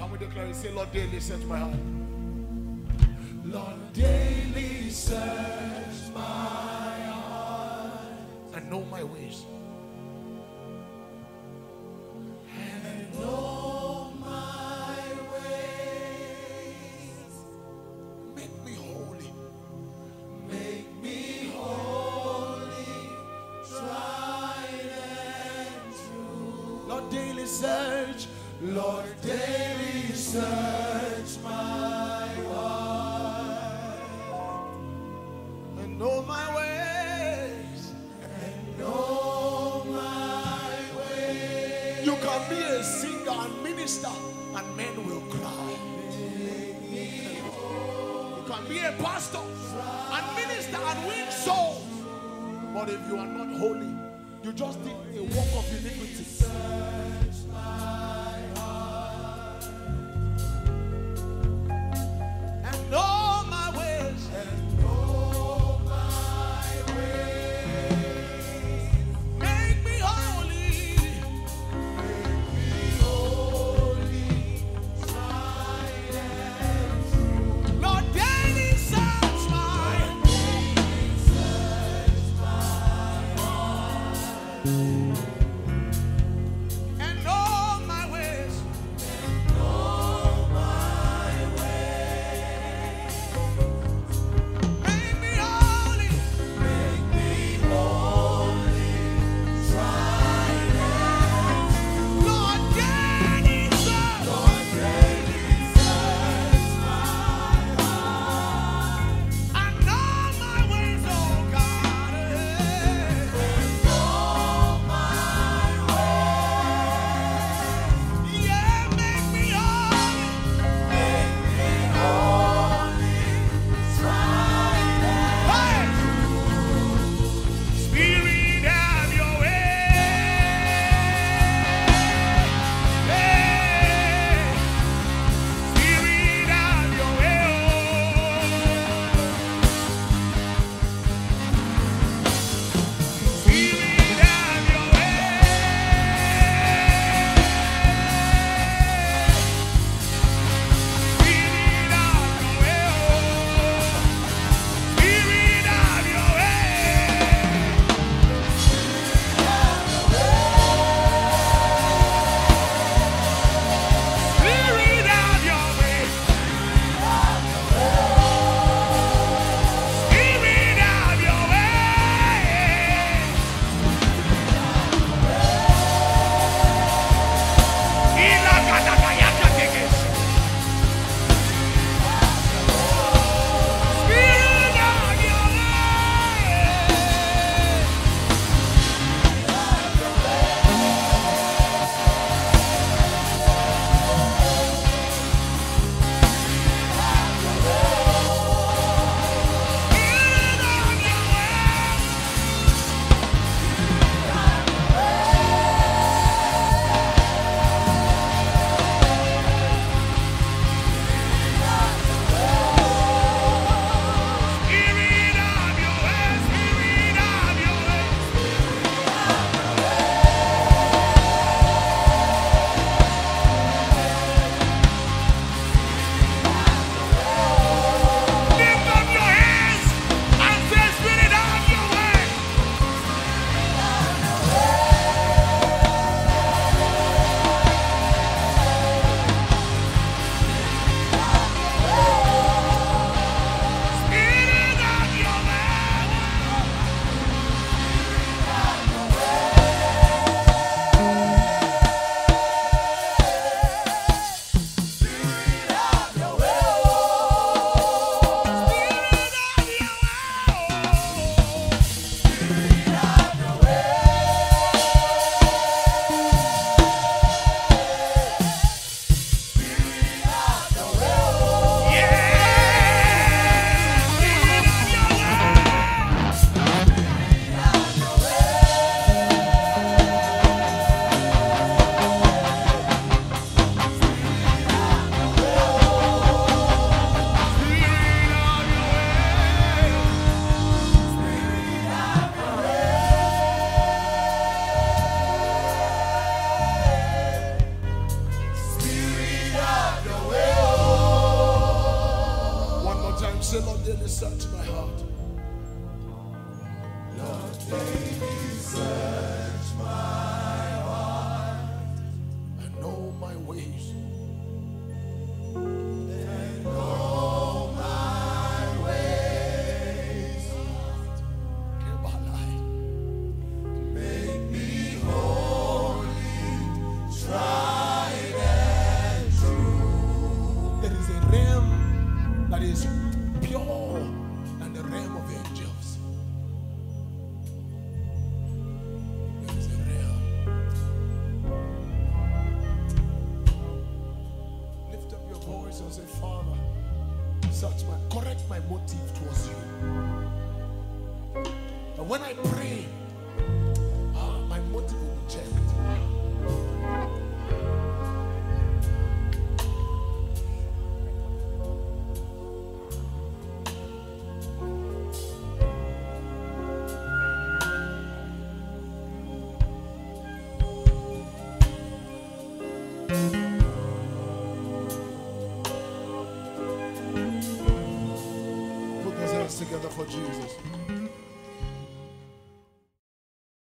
Can we declare it? Say, Lord, daily search my heart. Lord, daily search my heart And know my ways. and know my ways. Make me holy. Make me holy, tried and true. Lord, daily search. Lord, daily search my heart And know my ways. and know my ways. You can be a singer and minister and men will cry. You can be a pastor and minister and win souls. But if you are not holy, you just did a work of iniquity. And know my ways. Make me holy. Lord, daily search my and know my daily search my heart. Lord, daily search my heart. And know my ways. And know my ways. Make me holy, tried and true. There is a realm that is pure than the realm of angels. There is a realm. Lift up your voice and say, Father, correct my motive towards you. And when I pray, my motive will be checked. Put those hands together for Jesus.